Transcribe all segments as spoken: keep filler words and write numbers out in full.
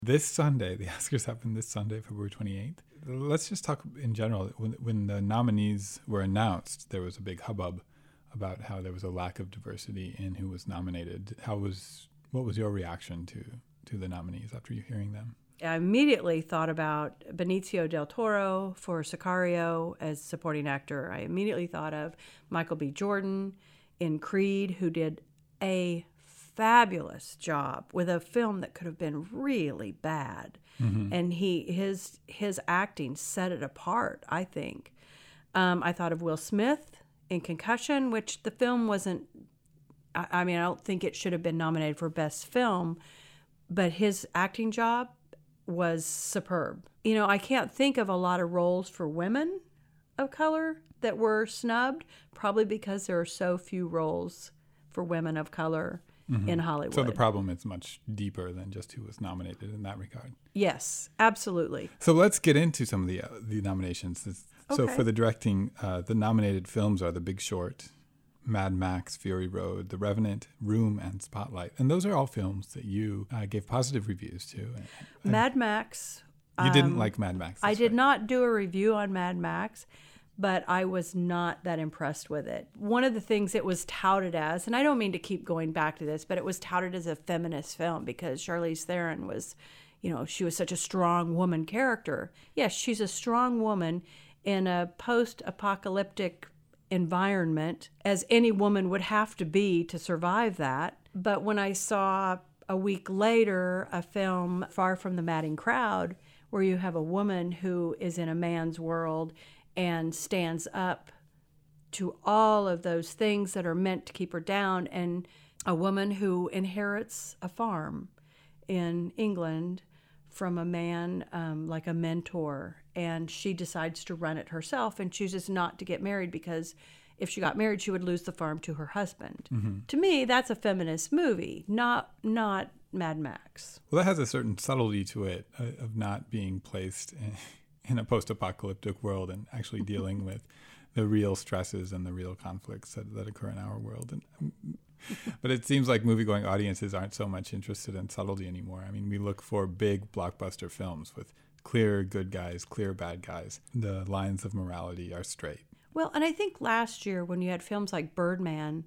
This Sunday, the Oscars happen this Sunday, February twenty-eighth. Let's just talk in general. When, when the nominees were announced, there was a big hubbub about how there was a lack of diversity in who was nominated. How was what was your reaction to, to the nominees after you hearing them? I immediately thought about Benicio del Toro for Sicario as supporting actor. I immediately thought of Michael B. Jordan in Creed, who did a fabulous job with a film that could have been really bad. Mm-hmm. And he his his acting set it apart, I think. Um, I thought of Will Smith in Concussion, which the film wasn't, I, I mean, I don't think it should have been nominated for Best Film, but his acting job was superb. You know, I can't think of a lot of roles for women of color that were snubbed, probably because there are so few roles for women of color mm-hmm. in Hollywood. So the problem is much deeper than just who was nominated in that regard. Yes, absolutely. So let's get into some of the uh, the nominations. So okay. for the directing, uh, the nominated films are The Big Short, Mad Max, Fury Road, The Revenant, Room, and Spotlight. And those are all films that you uh, gave positive reviews to. And, and Mad Max. You um, didn't like Mad Max. I did right. not do a review on Mad Max, but I was not that impressed with it. One of the things it was touted as, and I don't mean to keep going back to this, but it was touted as a feminist film because Charlize Theron was, you know, she was such a strong woman character. Yes, she's a strong woman in a post-apocalyptic environment, as any woman would have to be to survive that. But when I saw a week later a film, Far From the Madding Crowd, where you have a woman who is in a man's world and stands up to all of those things that are meant to keep her down, and a woman who inherits a farm in England from a man, um, like a mentor, and she decides to run it herself and chooses not to get married because if she got married, she would lose the farm to her husband. Mm-hmm. To me, that's a feminist movie, not not Mad Max. Well, that has a certain subtlety to it uh, of not being placed in, in a post-apocalyptic world and actually dealing with the real stresses and the real conflicts that, that occur in our world. And but it seems like movie-going audiences aren't so much interested in subtlety anymore. I mean, we look for big blockbuster films with clear good guys, clear bad guys. The lines of morality are straight. Well, and I think last year when you had films like Birdman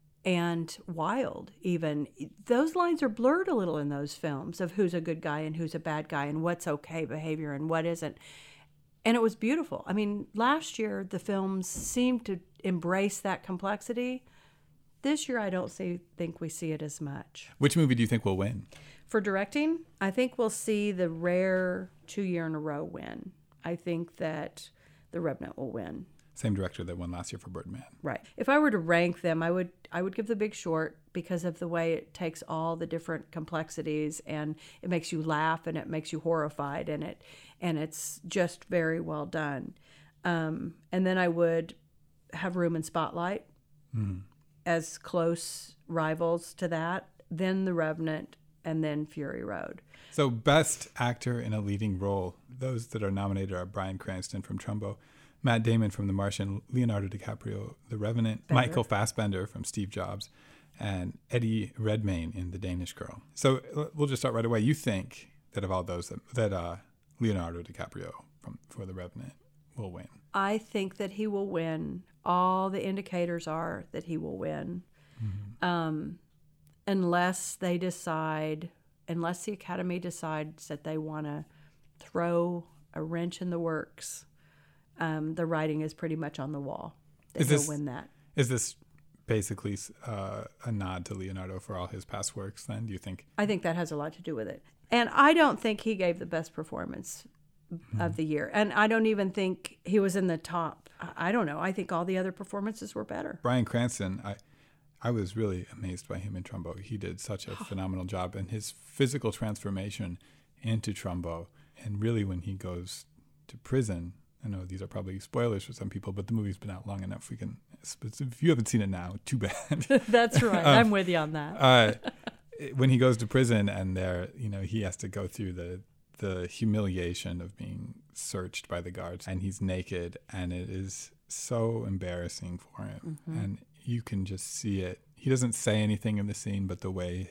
and Wild even, those lines are blurred a little in those films of who's a good guy and who's a bad guy and what's okay behavior and what isn't. And it was beautiful. I mean, last year the films seemed to embrace that complexity. This year, I don't see, think we see it as much. Which movie do you think will win? For directing, I think we'll see the rare two-year-in-a-row win. I think that The Revenant will win. Same director that won last year for Birdman. Right. If I were to rank them, I would I would give The Big Short because of the way it takes all the different complexities and it makes you laugh and it makes you horrified and it and it's just very well done. Um, and then I would have Room and Spotlight. Mm-hmm. As close rivals to that, then The Revenant, and then Fury Road. So best actor in a leading role, those that are nominated are Bryan Cranston from Trumbo, Matt Damon from The Martian, Leonardo DiCaprio, The Revenant, Bender. Michael Fassbender from Steve Jobs, and Eddie Redmayne in The Danish Girl. So we'll just start right away. You think that of all those, that, that uh, Leonardo DiCaprio from for The Revenant will win? I think that he will win. All the indicators are that he will win. Mm-hmm. Um, unless they decide, unless the Academy decides that they want to throw a wrench in the works, um, the writing is pretty much on the wall that is he'll this, win that. Is this basically uh, a nod to Leonardo for all his past works then, do you think? I think that has a lot to do with it. And I don't think he gave the best performance mm-hmm. of the year. And I don't even think he was in the top. I don't know. I think all the other performances were better. Bryan Cranston, I I was really amazed by him in Trumbo. He did such a phenomenal job. And his physical transformation into Trumbo, and really when he goes to prison, I know these are probably spoilers for some people, but the movie's been out long enough. We can, if you haven't seen it now, too bad. That's right. um, I'm with you on that. uh, when he goes to prison and there, you know, he has to go through the the humiliation of being searched by the guards, and he's naked, and it is so embarrassing for him. Mm-hmm. And you can just see it. He doesn't say anything in the scene, but the way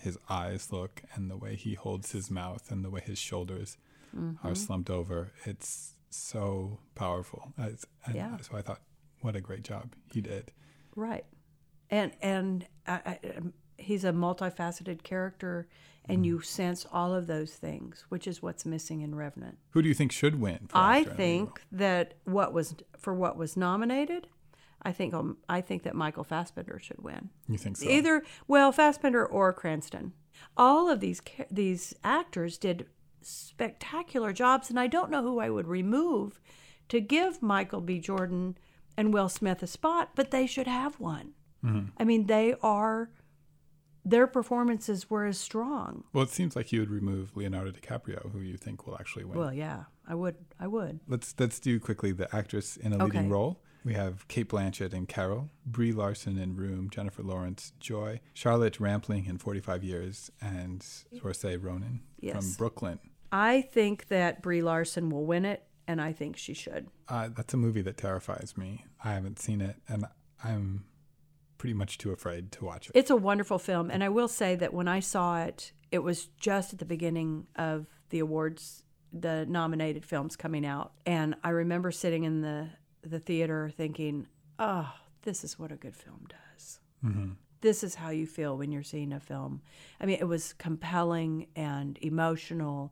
his eyes look and the way he holds his mouth and the way his shoulders Mm-hmm. are slumped over. It's so powerful. It's, and Yeah. So I thought, what a great job he did. Right. And and I, I, um, he's a multifaceted character, and you sense all of those things, which is what's missing in Revenant. Who do you think should win? For I actor in a leading think that what was for what was nominated, I think um, I think that Michael Fassbender should win. role? You think so? Either well, Fassbender or Cranston. All of these ca- these actors did spectacular jobs, and I don't know who I would remove to give Michael B. Jordan and Will Smith a spot, but they should have one. Mm-hmm. I mean, they are, their performances were as strong. Well, it seems like you would remove Leonardo DiCaprio, who you think will actually win. Well, yeah, I would. I would. Let's let's do quickly the actress in a leading Okay. role. We have Cate Blanchett in Carol, Brie Larson in Room, Jennifer Lawrence, Joy, Charlotte Rampling in forty-five years, and Saoirse Ronan Yes. from Brooklyn. I think that Brie Larson will win it, and I think she should. Uh, that's a movie that terrifies me. I haven't seen it, and I'm pretty much too afraid to watch it. It's a wonderful film, and I will say that when I saw it, it was just at the beginning of the awards, the nominated films coming out, and I remember sitting in the the theater thinking, "Oh, this is what a good film does. Mm-hmm. This is how you feel when you're seeing a film." I mean, it was compelling and emotional,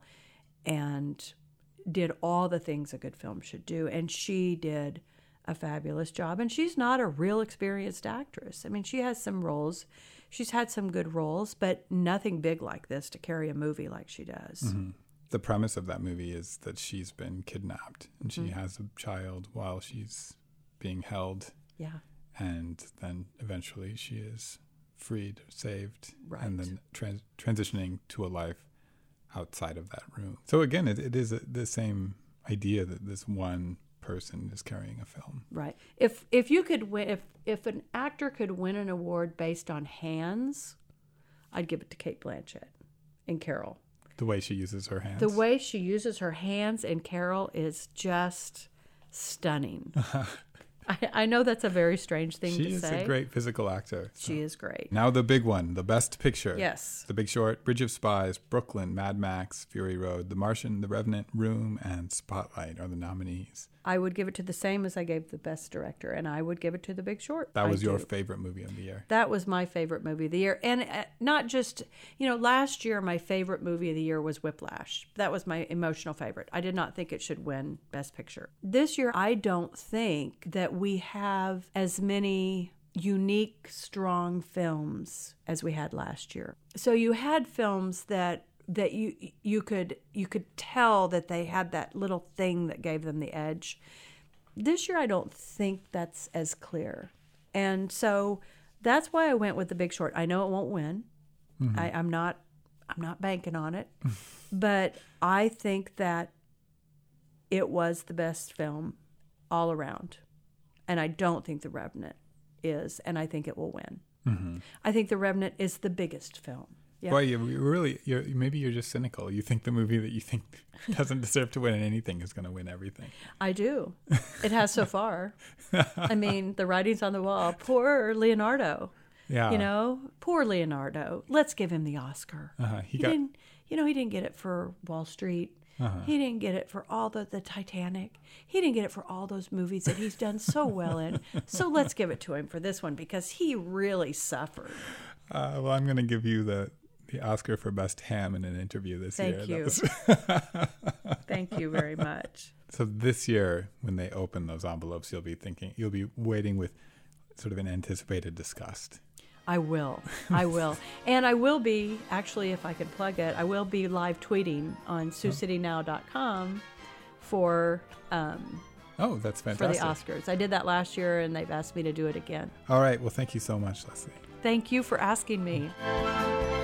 and did all the things a good film should do, and she did a fabulous job. And she's not a real experienced actress. I mean, she has some roles. She's had some good roles, but nothing big like this to carry a movie like she does. Mm-hmm. The premise of that movie is that she's been kidnapped and she Mm-hmm. has a child while she's being held, Yeah. and then eventually she is freed, saved, Right. and then trans- transitioning to a life outside of that room. So again, it, it is a, the same idea that this one person is carrying a film. Right. If if you could win, if if an actor could win an award based on hands, I'd give it to Cate Blanchett in Carol. The way she uses her hands. The way she uses her hands in Carol is just stunning. I, I know that's a very strange thing she to is say. a great physical actor. so. She is great. Now the big one, the best picture. Yes. The Big Short, Bridge of Spies, Brooklyn, Mad Max, Fury Road, The Martian, The Revenant, Room, and Spotlight are the nominees. I would give it to the same as I gave the best director, and I would give it to The Big Short. That I was your do. favorite movie of the year. That was my favorite movie of the year. And uh, not just, you know, last year my favorite movie of the year was Whiplash. That was my emotional favorite. I did not think it should win Best Picture. This year, I don't think that we have as many unique, strong films as we had last year. So you had films that that you you could you could tell that they had that little thing that gave them the edge. This year, I don't think that's as clear. And so that's why I went with The Big Short. I know it won't win. Mm-hmm. I, I'm not I'm not banking on it. But I think that it was the best film all around. And I don't think The Revenant is, and I think it will win. Mm-hmm. I think The Revenant is the biggest film. Yeah. Boy, you you really, you're, maybe you're just cynical. You think the movie that you think doesn't deserve to win anything is going to win everything. I do. It has so far. I mean, the writing's on the wall. Poor Leonardo. Yeah. You know, poor Leonardo. Let's give him the Oscar. Uh-huh. He He, got- didn't, you know, he didn't get it for Wall Street. Uh-huh. He didn't get it for all the, the Titanic. He didn't get it for all those movies that he's done so well in. So let's give it to him for this one because he really suffered. Uh, well, I'm going to give you the, the Oscar for Best Ham in an interview this Thank year. you. That was- Thank you very much. So this year, when they open those envelopes, you'll be thinking, you'll be waiting with sort of an anticipated disgust. I will. I will. And I will be, actually, if I could plug it, I will be live tweeting on sioux city now dot com for um, Oh, that's for the fantastic. Oscars. I did that last year, and they've asked me to do it again. All right. Well, thank you so much, Leslie. Thank you for asking me.